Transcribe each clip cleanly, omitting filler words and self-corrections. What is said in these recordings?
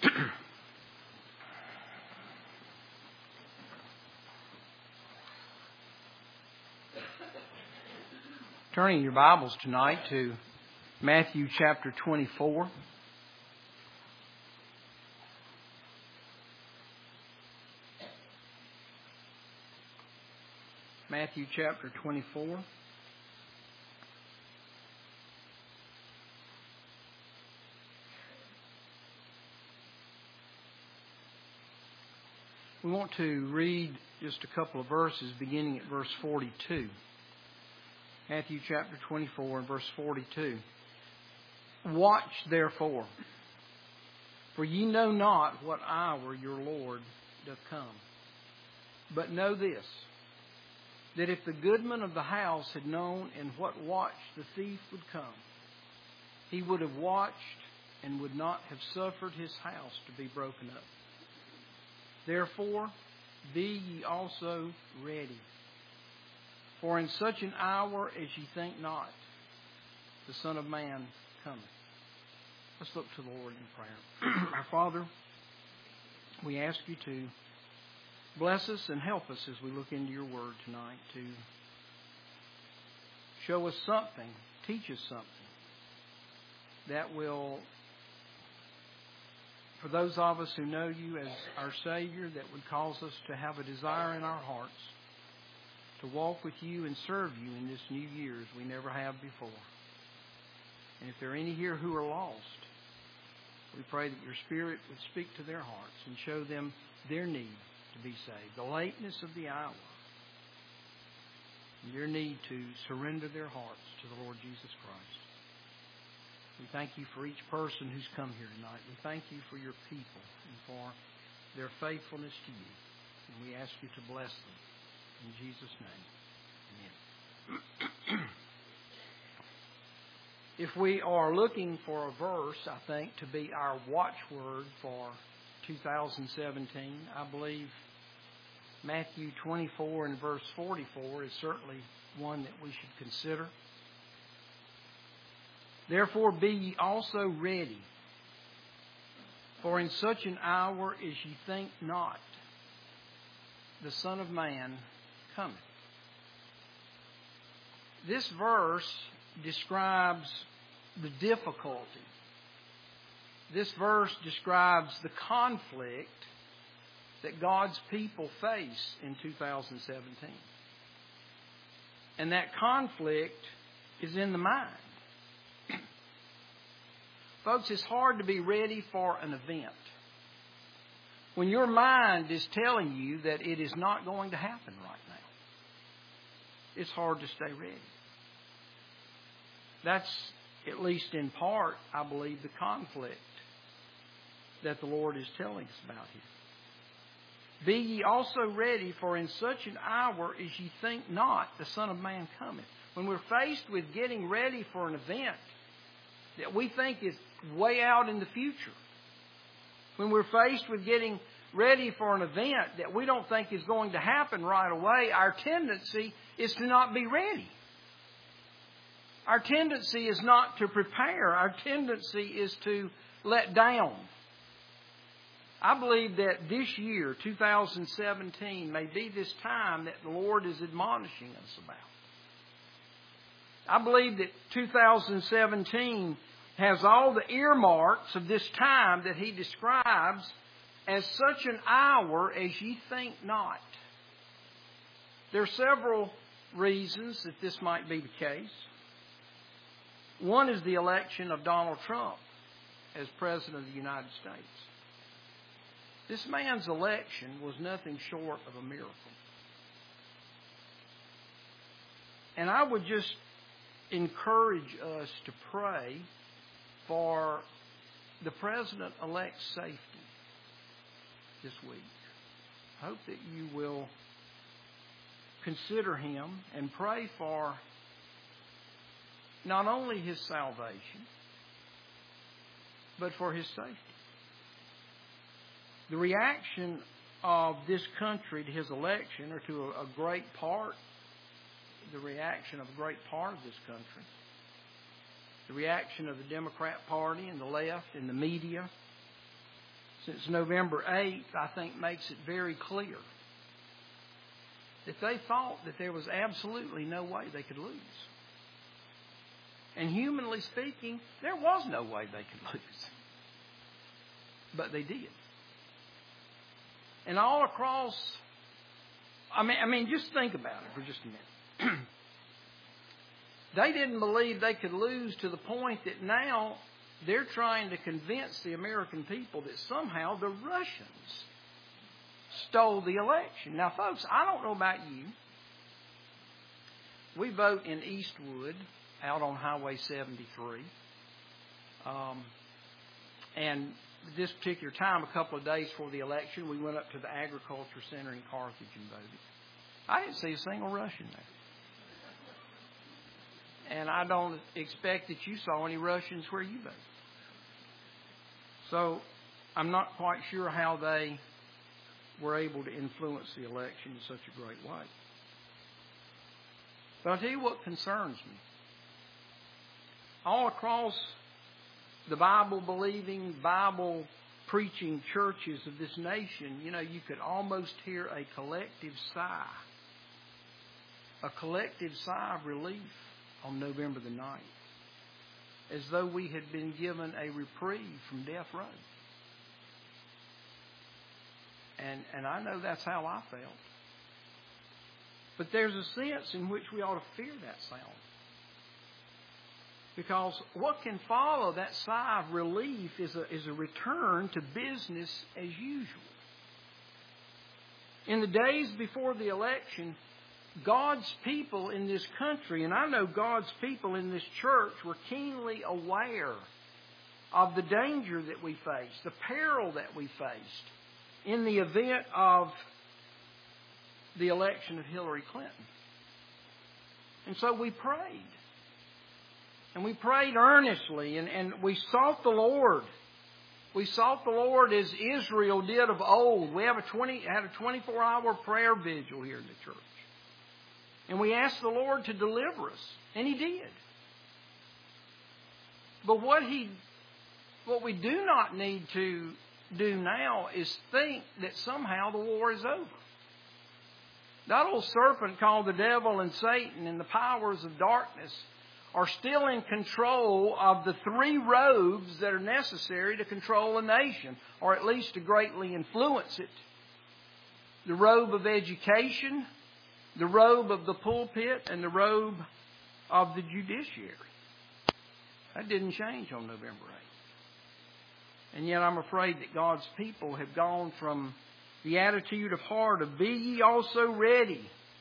Turning your Bibles tonight to Matthew chapter 24. Matthew chapter 24. We want to read just a couple of verses beginning at verse 42. Matthew chapter 24 and verse 42. Watch therefore, for ye know not what hour your Lord doth come. But know this, that if the goodman of the house had known in what watch the thief would come, he would have watched and would not have suffered his house to be broken up. Therefore, be ye also ready. For in such an hour as ye think not, the Son of Man cometh. Let's look to the Lord in prayer. Our Father, we ask you to bless us and help us as we look into your word tonight, to show us something, teach us something that will, for those of us who know you as our Savior, that would cause us to have a desire in our hearts to walk with you and serve you in this new year as we never have before. And if there are any here who are lost, we pray that your Spirit would speak to their hearts and show them their need to be saved, the lateness of the hour, and their need to surrender their hearts to the Lord Jesus Christ. We thank you for each person who's come here tonight. We thank you for your people and for their faithfulness to you. And we ask you to bless them. In Jesus' name, amen. If we are looking for a verse, I think, to be our watchword for 2017, I believe Matthew 24 and verse 44 is certainly one that we should consider. Therefore be ye also ready, for in such an hour as ye think not, the Son of Man cometh. This verse describes the difficulty. This verse describes the conflict that God's people face in 2017. And that conflict is in the mind. Folks, it's hard to be ready for an event when your mind is telling you that it is not going to happen right now. It's hard to stay ready. That's, at least in part, I believe, the conflict that the Lord is telling us about here. Be ye also ready, for in such an hour as ye think not, the Son of Man cometh. When we're faced with getting ready for an event that we think is way out in the future, when we're faced with getting ready for an event that we don't think is going to happen right away, our tendency is to not be ready. Our tendency is not to prepare. Our tendency is to let down. I believe that this year, 2017, may be this time that the Lord is admonishing us about. I believe that 2017 has all the earmarks of this time that He describes as such an hour as ye think not. There are several reasons that this might be the case. One is the election of Donald Trump as President of the United States. This man's election was nothing short of a miracle. And I would just encourage us to pray for the President-elect's safety this week. I hope that you will consider him and pray for not only his salvation, but for his safety. The reaction of this country to his election, or to a great part, the reaction of a great part of this country, the reaction of the Democrat Party and the left and the media, since November 8th, I think makes it very clear that they thought that there was absolutely no way they could lose. And humanly speaking, there was no way they could lose. But they did. And all across, I mean, just think about it for just a minute. They didn't believe they could lose to the point that now they're trying to convince the American people that somehow the Russians stole the election. Now, folks, I don't know about you. We vote in Eastwood, out on Highway 73. And this particular time, a couple of days before the election, we went up to the Agriculture Center in Carthage and voted. I didn't see a single Russian there. And I don't expect that you saw any Russians where you voted. So I'm not quite sure how they were able to influence the election in such a great way. But I'll tell you what concerns me. All across the Bible-believing, Bible-preaching churches of this nation, you could almost hear a collective sigh. A collective sigh of relief on November the 9th. As though we had been given a reprieve from death row. And I know that's how I felt. But there's a sense in which we ought to fear that sound. Because what can follow that sigh of relief is a return to business as usual. In the days before the election, God's people in this country, and I know God's people in this church, were keenly aware of the danger that we faced, the peril that we faced in the event of the election of Hillary Clinton. And so we prayed. And we prayed earnestly, and we sought the Lord. We sought the Lord as Israel did of old. We had a 24-hour prayer vigil here in the church. And we asked the Lord to deliver us. And He did. But what we do not need to do now is think that somehow the war is over. That old serpent called the devil and Satan and the powers of darkness are still in control of the three robes that are necessary to control a nation, or at least to greatly influence it. The robe of education, the robe of the pulpit, and the robe of the judiciary. That didn't change on November 8th. And yet I'm afraid that God's people have gone from the attitude of heart of be ye also ready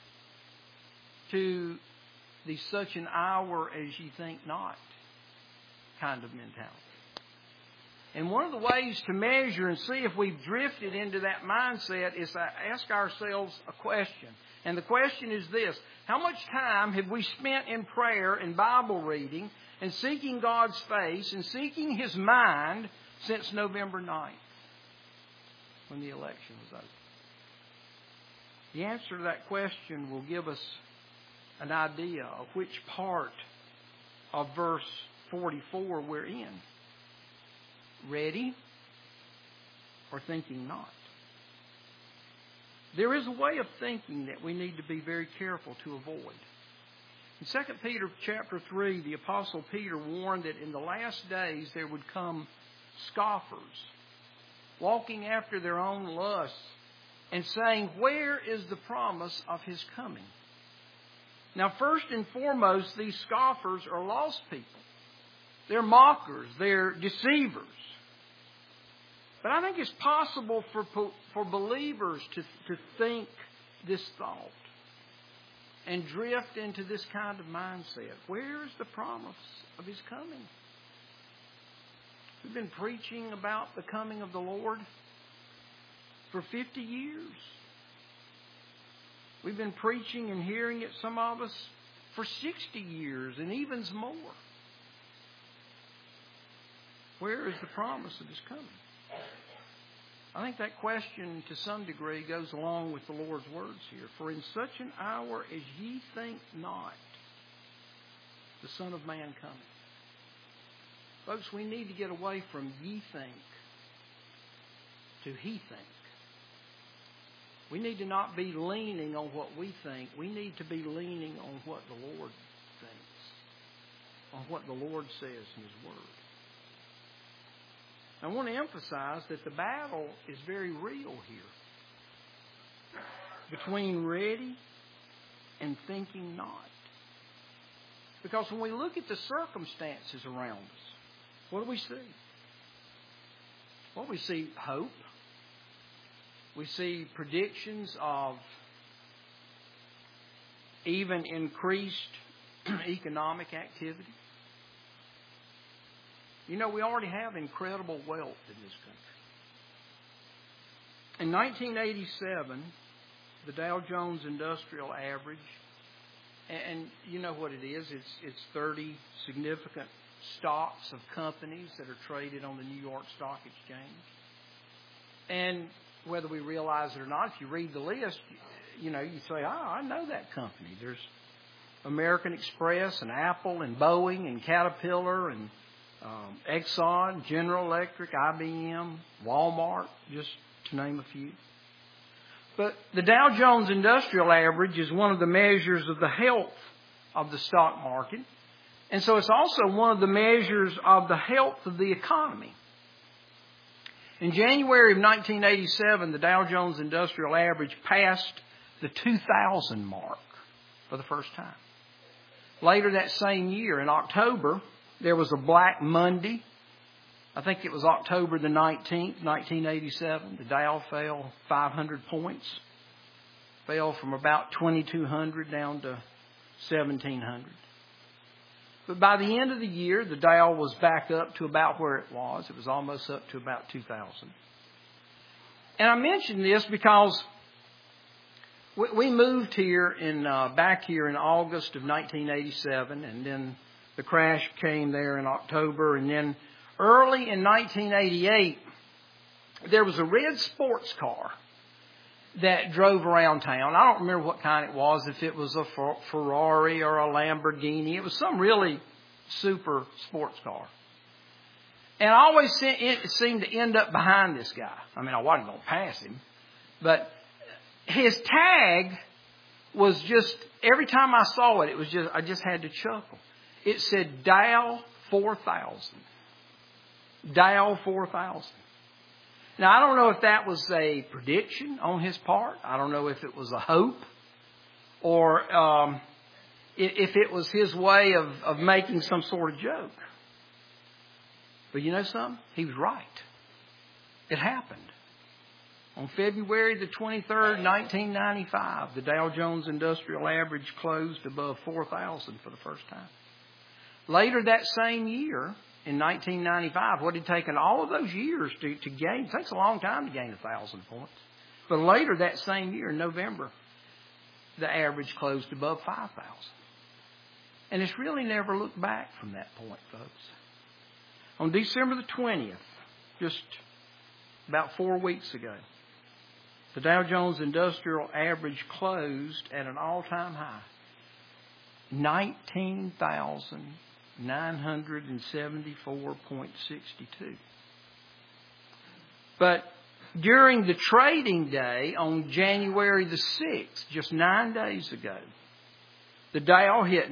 to the such an hour as ye think not kind of mentality. And one of the ways to measure and see if we've drifted into that mindset is to ask ourselves a question. And the question is this: how much time have we spent in prayer and Bible reading and seeking God's face and seeking His mind since November 9th, when the election was over? The answer to that question will give us an idea of which part of verse 44 we're in. Ready or thinking not? There is a way of thinking that we need to be very careful to avoid. In 2 Peter chapter 3, the Apostle Peter warned that in the last days there would come scoffers, walking after their own lusts, and saying, where is the promise of His coming? Now, first and foremost, these scoffers are lost people. They're mockers. They're deceivers. But I think it's possible for believers to think this thought and drift into this kind of mindset. Where is the promise of His coming? We've been preaching about the coming of the Lord for 50 years. We've been preaching and hearing it, some of us, for 60 years and even more. Where is the promise of His coming? I think that question, to some degree, goes along with the Lord's words here. For in such an hour as ye think not, the Son of Man cometh. Folks, we need to get away from ye think to He think. We need to not be leaning on what we think. We need to be leaning on what the Lord thinks, on what the Lord says in His Word. I want to emphasize that the battle is very real here between ready and thinking not. Because when we look at the circumstances around us, what do we see? Well, we see hope. We see predictions of even increased economic activity. You know, we already have incredible wealth in this country. In 1987, the Dow Jones Industrial Average, and you know what it is, it's 30 significant stocks of companies that are traded on the New York Stock Exchange. And whether we realize it or not, if you read the list, you say, I know that company. There's American Express and Apple and Boeing and Caterpillar and Exxon, General Electric, IBM, Walmart, just to name a few. But the Dow Jones Industrial Average is one of the measures of the health of the stock market. And so it's also one of the measures of the health of the economy. In January of 1987, the Dow Jones Industrial Average passed the 2,000 mark for the first time. Later that same year, in October, there was a Black Monday. I think it was October the 19th, 1987. The Dow fell 500 points. Fell from about 2,200 down to 1,700. But by the end of the year, the Dow was back up to about where it was. It was almost up to about 2,000. And I mention this because we moved here back here in August of 1987, and then the crash came there in October, and then early in 1988, there was a red sports car that drove around town. I don't remember what kind it was, if it was a Ferrari or a Lamborghini. It was some really super sports car. And I always seemed to end up behind this guy. I mean, I wasn't going to pass him. But his tag was just, every time I saw it, I just had to chuckle. It said Dow 4000. Dow 4000. Now, I don't know if that was a prediction on his part. I don't know if it was a hope or if it was his way of making some sort of joke. But you know something? He was right. It happened. On February the 23rd, 1995, the Dow Jones Industrial Average closed above 4,000 for the first time. Later that same year, in 1995, what had taken all of those years to gain, it takes a long time to gain 1,000 points. But later that same year, in November, the average closed above 5,000. And it's really never looked back from that point, folks. On December the 20th, just about 4 weeks ago, the Dow Jones Industrial Average closed at an all-time high, 19,974.62. But during the trading day on January the 6th, just 9 days ago, the Dow hit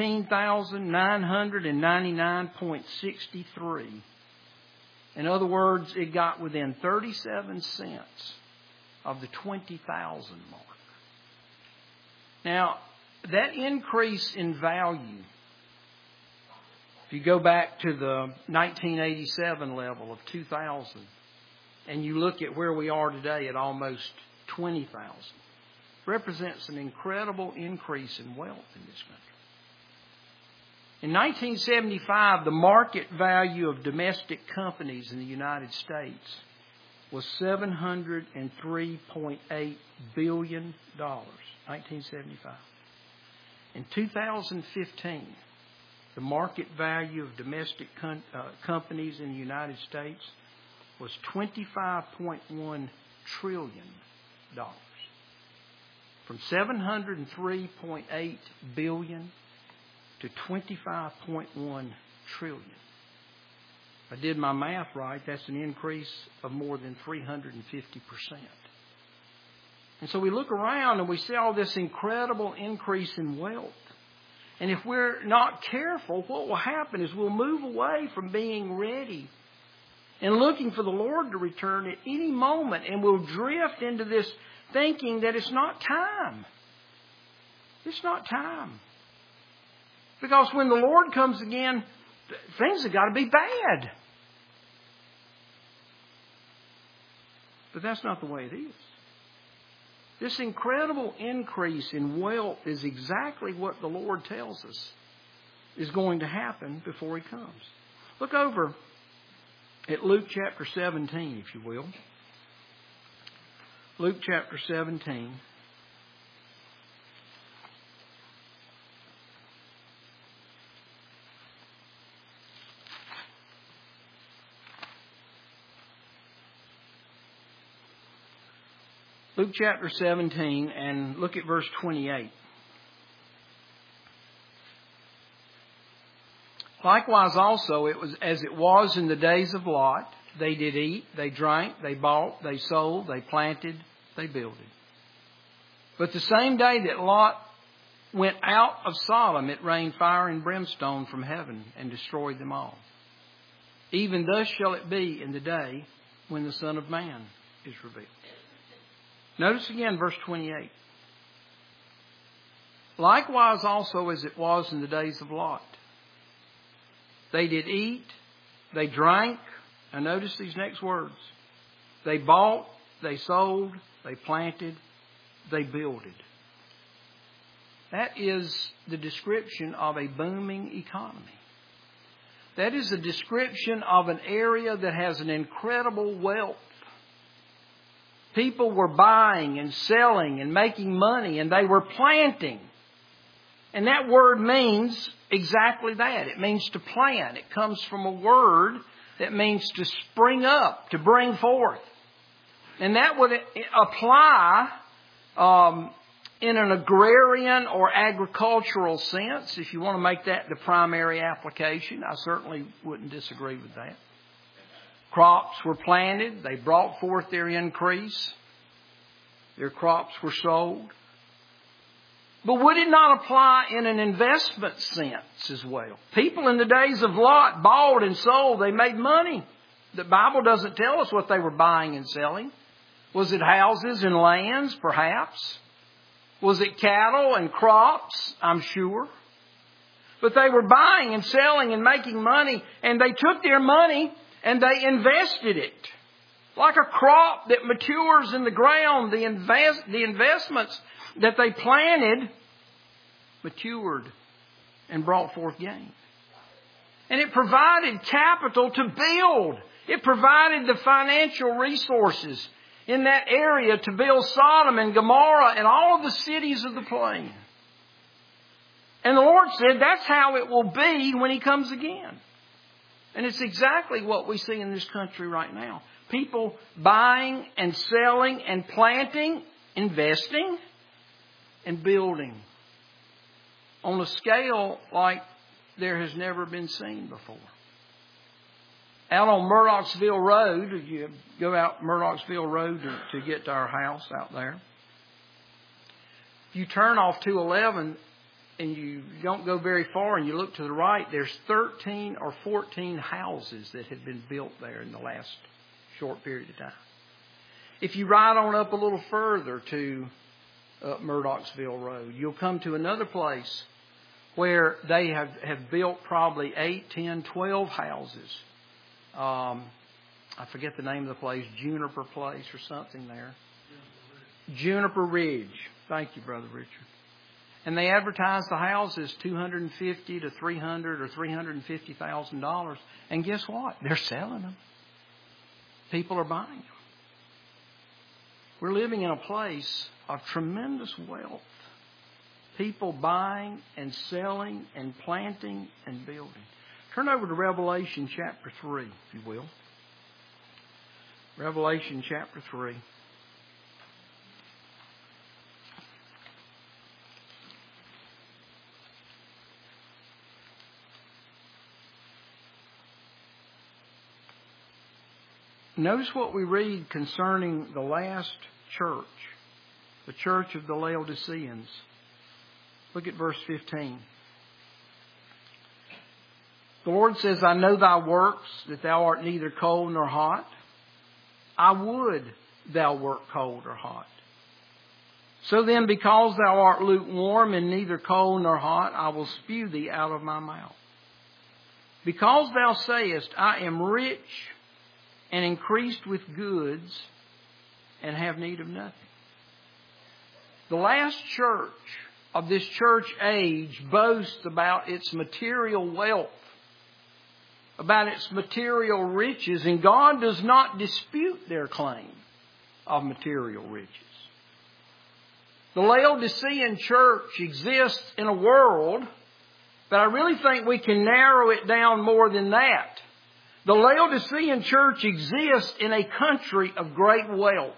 19,999.63. In other words, it got within 37 cents of the 20,000 mark. Now, that increase in value, if you go back to the 1987 level of 2,000, and you look at where we are today at almost 20,000, represents an incredible increase in wealth in this country. In 1975, the market value of domestic companies in the United States was $703.8 billion. 1975. In 2015, the market value of domestic companies in the United States was $25.1 trillion. From $703.8 billion to $25.1 trillion. If I did my math right, that's an increase of more than 350%. And so we look around and we see all this incredible increase in wealth. And if we're not careful, what will happen is we'll move away from being ready and looking for the Lord to return at any moment. And we'll drift into this thinking that it's not time. It's not time. Because when the Lord comes again, things have got to be bad. But that's not the way it is. This incredible increase in wealth is exactly what the Lord tells us is going to happen before He comes. Look over at Luke chapter 17, if you will. Luke chapter 17. Luke chapter 17 and look at verse 28. Likewise also it was as it was in the days of Lot. They did eat, they drank, they bought, they sold, they planted, they builded. But the same day that Lot went out of Sodom, it rained fire and brimstone from heaven and destroyed them all. Even thus shall it be in the day when the Son of Man is revealed. Notice again verse 28. Likewise also as it was in the days of Lot. They did eat, they drank, and notice these next words. They bought, they sold, they planted, they builded. That is the description of a booming economy. That is a description of an area that has an incredible wealth. People were buying and selling and making money, and they were planting. And that word means exactly that. It means to plant. It comes from a word that means to spring up, to bring forth. And that would apply in an agrarian or agricultural sense. If you want to make that the primary application, I certainly wouldn't disagree with that. Crops were planted. They brought forth their increase. Their crops were sold. But would it not apply in an investment sense as well? People in the days of Lot bought and sold. They made money. The Bible doesn't tell us what they were buying and selling. Was it houses and lands, perhaps? Was it cattle and crops? I'm sure. But they were buying and selling and making money. And they took their money and they invested it. Like a crop that matures in the ground, the investments that they planted matured and brought forth gain. And it provided capital to build. It provided the financial resources in that area to build Sodom and Gomorrah and all of the cities of the plain. And the Lord said that's how it will be when He comes again. And it's exactly what we see in this country right now. People buying and selling and planting, investing and building on a scale like there has never been seen before. Out on Murdochsville Road, you go out Murdochsville Road to get to our house out there. If you turn off 211 and you don't go very far and you look to the right, there's 13 or 14 houses that have been built there in the last short period of time. If you ride on up a little further to Murdochsville Road, you'll come to another place where they have built probably 8, 10, 12 houses. I forget the name of the place, Juniper Place or something there. Juniper Ridge. Thank you, Brother Richard. And they advertise the houses $250,000 to $300,000 or $350,000. And guess what? They're selling them. People are buying them. We're living in a place of tremendous wealth. People buying and selling and planting and building. Turn over to Revelation chapter 3, if you will. Revelation chapter 3. Notice what we read concerning the last church, the church of the Laodiceans. Look at verse 15. The Lord says, I know thy works, that thou art neither cold nor hot. I would thou wert cold or hot. So then, because thou art lukewarm and neither cold nor hot, I will spew thee out of my mouth. Because thou sayest, I am rich and increased with goods and have need of nothing. The last church of this church age boasts about its material wealth, about its material riches, and God does not dispute their claim of material riches. The Laodicean church exists in a world, but I really think we can narrow it down more than that. The Laodicean church exists in a country of great wealth.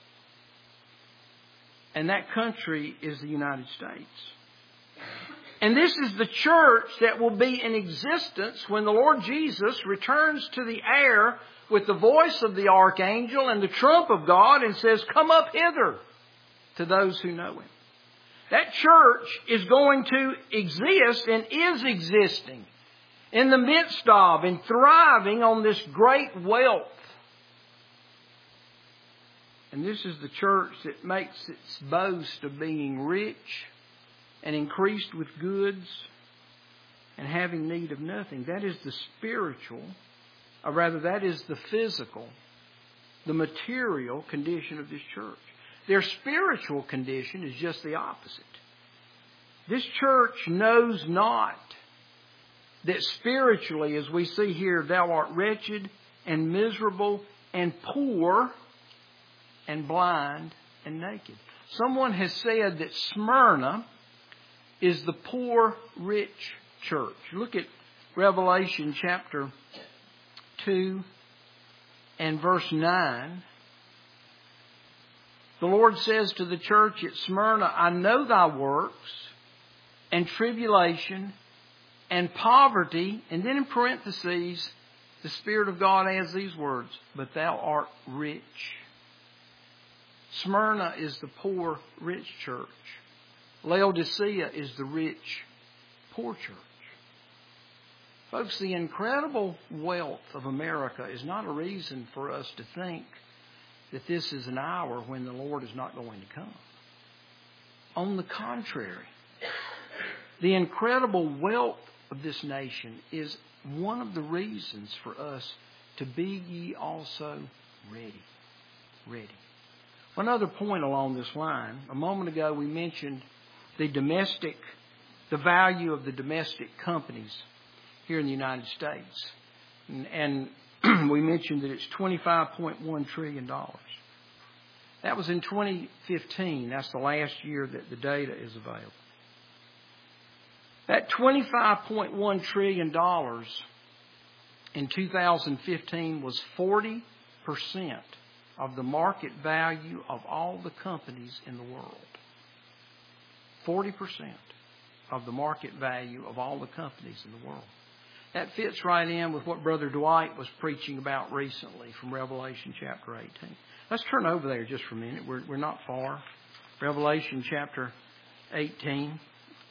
And that country is the United States. And this is the church that will be in existence when the Lord Jesus returns to the air with the voice of the archangel and the trump of God and says, come up hither, to those who know Him. That church is going to exist and is existing in the midst of and thriving on this great wealth. And this is the church that makes its boast of being rich and increased with goods and having need of nothing. That is the spiritual, or rather that is the physical, the material condition of this church. Their spiritual condition is just the opposite. This church knows not that spiritually, as we see here, thou art wretched and miserable and poor and blind and naked. Someone has said that Smyrna is the poor, rich church. Look at Revelation chapter 2 and verse 9. The Lord says to the church at Smyrna, I know thy works and tribulation and poverty. And then in parentheses, the Spirit of God adds these words, but thou art rich. Smyrna is the poor, rich church. Laodicea is the rich, poor church. Folks, the incredible wealth of America is not a reason for us to think that this is an hour when the Lord is not going to come. On the contrary, the incredible wealth of this nation is one of the reasons for us to be ye also ready. Ready. One other point along this line. A moment ago we mentioned the value of the domestic companies here in the United States. And we mentioned that it's $25.1 trillion. That was in 2015. That's the last year that the data is available. That $25.1 trillion in 2015 was 40% of the market value of all the companies in the world. 40% of the market value of all the companies in the world. That fits right in with what Brother Dwight was preaching about recently from Revelation chapter 18. Let's turn over there just for a minute. We're not far. Revelation chapter 18.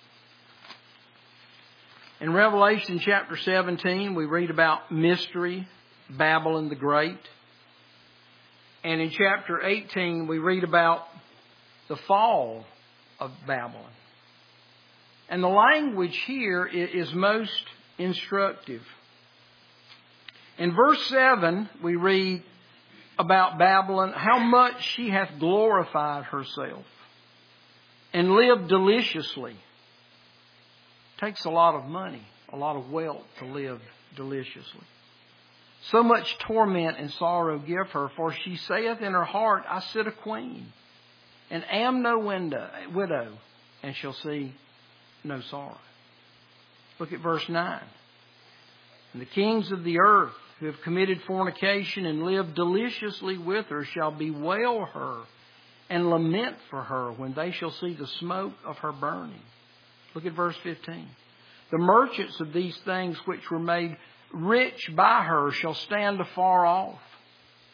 In Revelation chapter 17, we read about mystery, Babylon the Great. And in chapter 18, we read about the fall of Babylon. And the language here is most instructive. In verse 7, we read about Babylon, how much she hath glorified herself and lived deliciously. It takes a lot of money, a lot of wealth to live deliciously. So much torment and sorrow give her, for she saith in her heart, I sit a queen, and am no widow, and shall see no sorrow. Look at verse 9. And the kings of the earth who have committed fornication and lived deliciously with her shall bewail her and lament for her when they shall see the smoke of her burning. Look at verse 15. The merchants of these things which were made rich by her shall stand afar off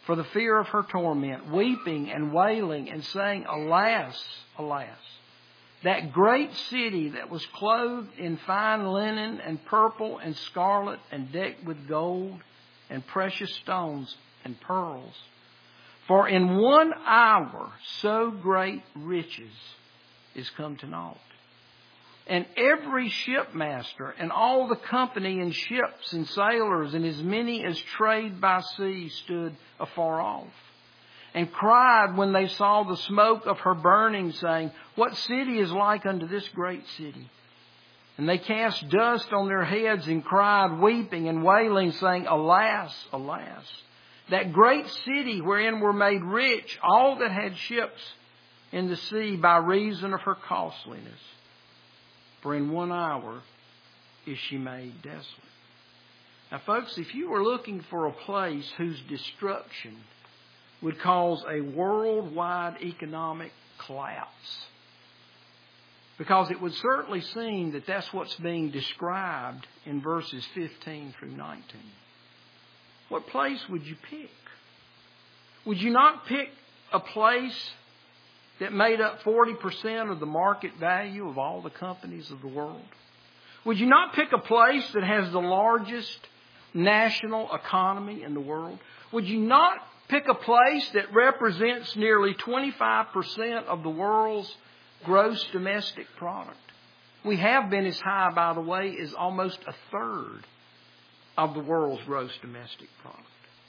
for the fear of her torment, weeping and wailing and saying, Alas, alas, that great city that was clothed in fine linen and purple and scarlet and decked with gold and precious stones and pearls. For in 1 hour so great riches is come to naught. And every shipmaster and all the company in ships and sailors and as many as trade by sea stood afar off, and cried when they saw the smoke of her burning, saying, What city is like unto this great city? And they cast dust on their heads and cried, weeping and wailing, saying, Alas, alas, that great city wherein were made rich all that had ships in the sea by reason of her costliness. For in 1 hour is she made desolate. Now, folks, if you were looking for a place whose destruction would cause a worldwide economic collapse, because it would certainly seem that that's what's being described in verses 15 through 19. What place would you pick? Would you not pick a place that made up 40% of the market value of all the companies of the world? Would you not pick a place that has the largest national economy in the world? Would you not pick a place that represents nearly 25% of the world's gross domestic product? We have been as high, by the way, as almost a third of the world's gross domestic product.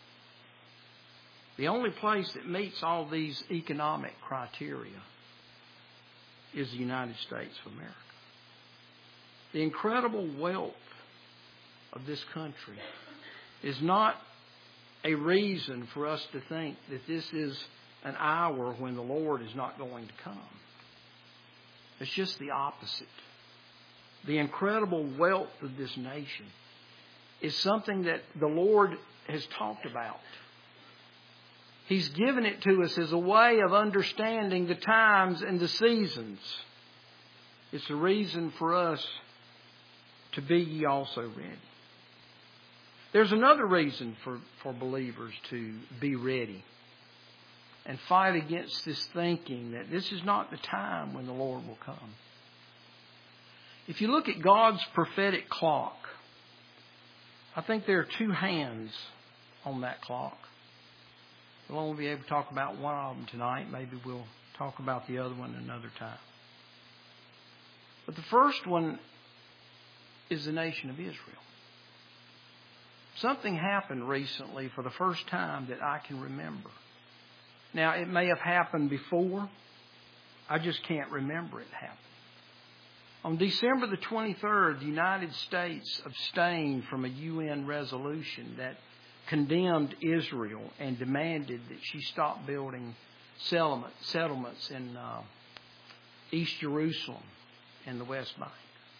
The only place that meets all these economic criteria is the United States of America. The incredible wealth of this country is not a reason for us to think that this is an hour when the Lord is not going to come. It's just the opposite. The incredible wealth of this nation is something that the Lord has talked about. He's given it to us as a way of understanding the times and the seasons. It's a reason for us to be ye also ready. There's another reason for believers to be ready and fight against this thinking that this is not the time when the Lord will come. If you look at God's prophetic clock, I think there are 2 hands on that clock. We'll only be able to talk about one of them tonight. Maybe we'll talk about the other one another time. But the first one is the nation of Israel. Something happened recently for the first time that I can remember. Now, it may have happened before. I just can't remember it happening. On December the 23rd, the United States abstained from a UN resolution that condemned Israel and demanded that she stop building settlements in East Jerusalem and the West Bank.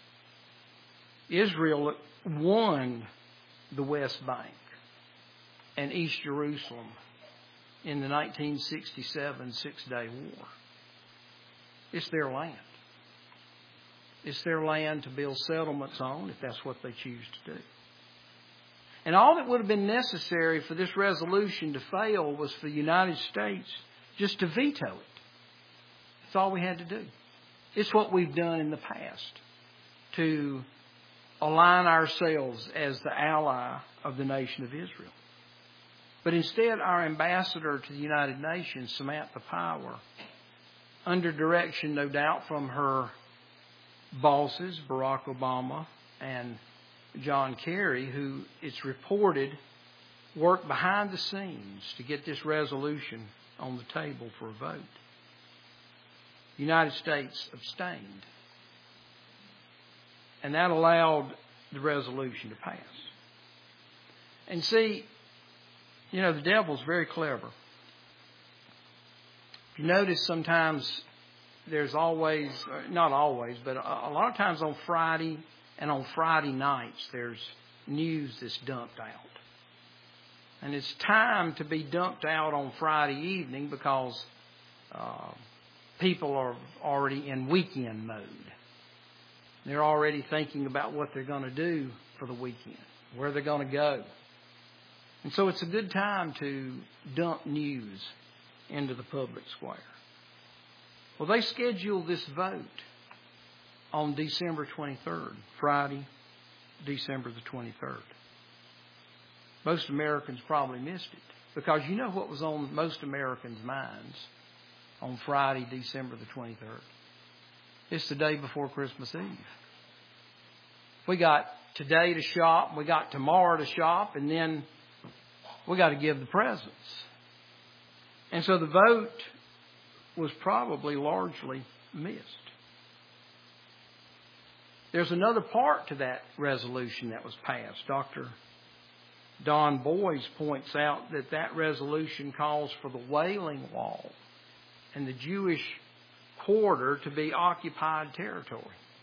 Israel won the West Bank and East Jerusalem in the 1967 Six-Day War. It's their land. It's their land to build settlements on if that's what they choose to do. And all that would have been necessary for this resolution to fail was for the United States just to veto it. That's all we had to do. It's what we've done in the past to align ourselves as the ally of the nation of Israel. But instead, our ambassador to the United Nations, Samantha Power, under direction, no doubt, from her bosses, Barack Obama and John Kerry, who it's reported worked behind the scenes to get this resolution on the table for a vote. The United States abstained. And that allowed the resolution to pass. And see, you know, the devil's very clever. If you notice, sometimes there's always, not always, but a lot of times on Friday and on Friday nights, there's news that's dumped out. And it's time to be dumped out on Friday evening because people are already in weekend mode. They're already thinking about what they're going to do for the weekend, where they're going to go. And so it's a good time to dump news into the public square. Well, they scheduled this vote on December 23rd, Friday, December the 23rd. Most Americans probably missed it, because you know what was on most Americans' minds on Friday, December the 23rd? It's the day before Christmas Eve. We got today to shop, we got tomorrow to shop, and then we got to give the presents. And so the vote was probably largely missed. There's another part to that resolution that was passed. Dr. Don Boys points out that that resolution calls for the Wailing Wall and the Jewish quarter to be occupied territory.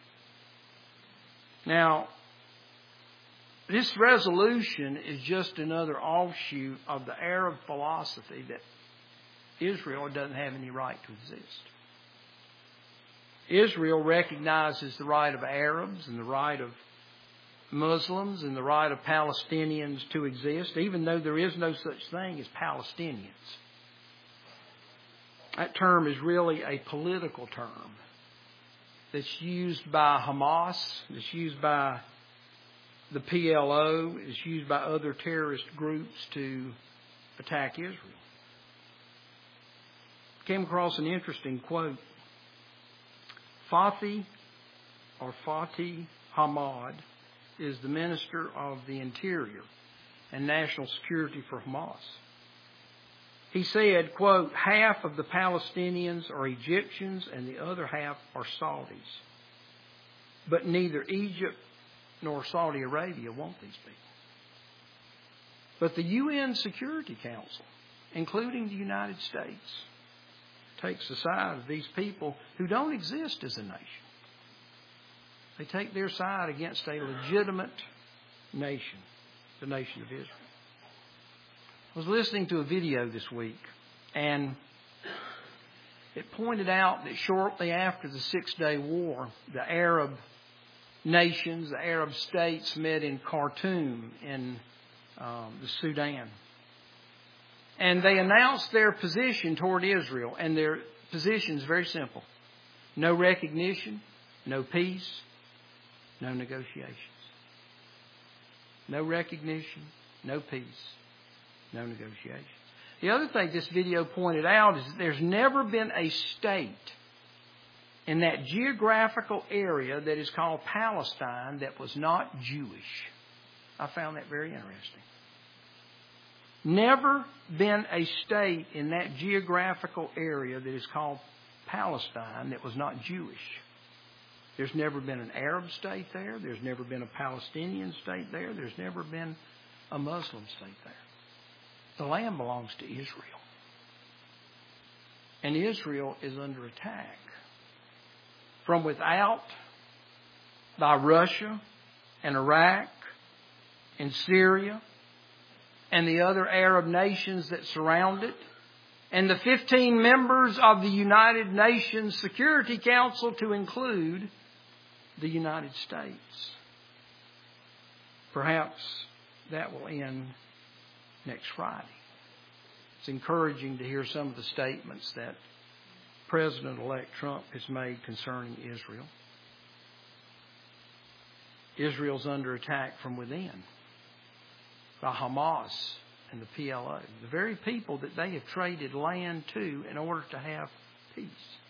Now, this resolution is just another offshoot of the Arab philosophy that Israel doesn't have any right to exist. Israel recognizes the right of Arabs and the right of Muslims and the right of Palestinians to exist, even though there is no such thing as Palestinians. That term is really a political term that's used by Hamas, that's used by the PLO, it's used by other terrorist groups to attack Israel. Came across an interesting quote. Fatih Hamad is the Minister of the Interior and National Security for Hamas. He said, quote, half of the Palestinians are Egyptians and the other half are Saudis. But neither Egypt nor Saudi Arabia want these people. But the UN Security Council, including the United States, takes the side of these people who don't exist as a nation. They take their side against a legitimate nation, the nation of Israel. I was listening to a video this week, and it pointed out that shortly after the Six-Day War, the Arab nations, the Arab states met in Khartoum in the Sudan. And they announced their position toward Israel, and their position is very simple. No recognition, no peace, no negotiations. No recognition, no peace, no negotiations. The other thing this video pointed out is that there's never been a state in that geographical area that is called Palestine that was not Jewish. I found that very interesting. Never been a state in that geographical area that is called Palestine that was not Jewish. There's never been an Arab state there. There's never been a Palestinian state there. There's never been a Muslim state there. The land belongs to Israel. And Israel is under attack from without by Russia and Iraq and Syria and the other Arab nations that surround it, and the 15 members of the United Nations Security Council, to include the United States. Perhaps that will end next Friday. It's encouraging to hear some of the statements that President-elect Trump has made concerning Israel. Israel's under attack from within by Hamas and the PLO, the very people that they have traded land to in order to have peace.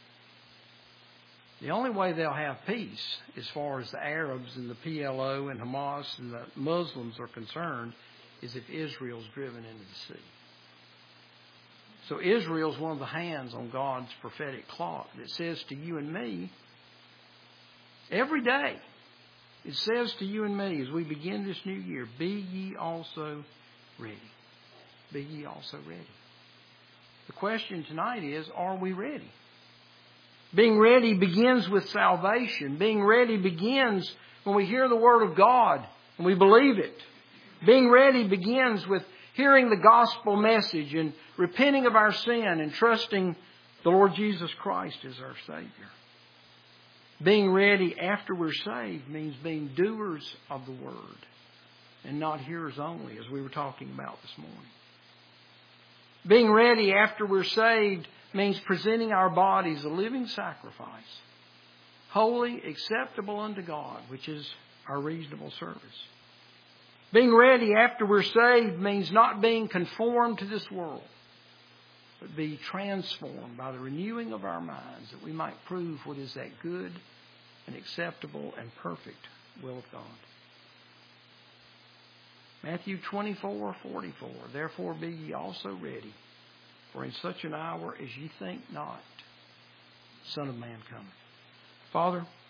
The only way they'll have peace, as far as the Arabs and the PLO and Hamas and the Muslims are concerned, is if Israel's driven into the sea. So Israel's one of the hands on God's prophetic clock that says to you and me, every day, it says to you and me as we begin this new year, be ye also ready. Be ye also ready. The question tonight is, are we ready? Being ready begins with salvation. Being ready begins when we hear the Word of God and we believe it. Being ready begins with hearing the gospel message and repenting of our sin and trusting the Lord Jesus Christ as our Savior. Being ready after we're saved means being doers of the Word and not hearers only, as we were talking about this morning. Being ready after we're saved means presenting our bodies a living sacrifice, holy, acceptable unto God, which is our reasonable service. Being ready after we're saved means not being conformed to this world, but be transformed by the renewing of our minds, that we might prove what is that good and acceptable and perfect will of God. Matthew 24:44. Therefore be ye also ready, for in such an hour as ye think not, Son of Man cometh. Father,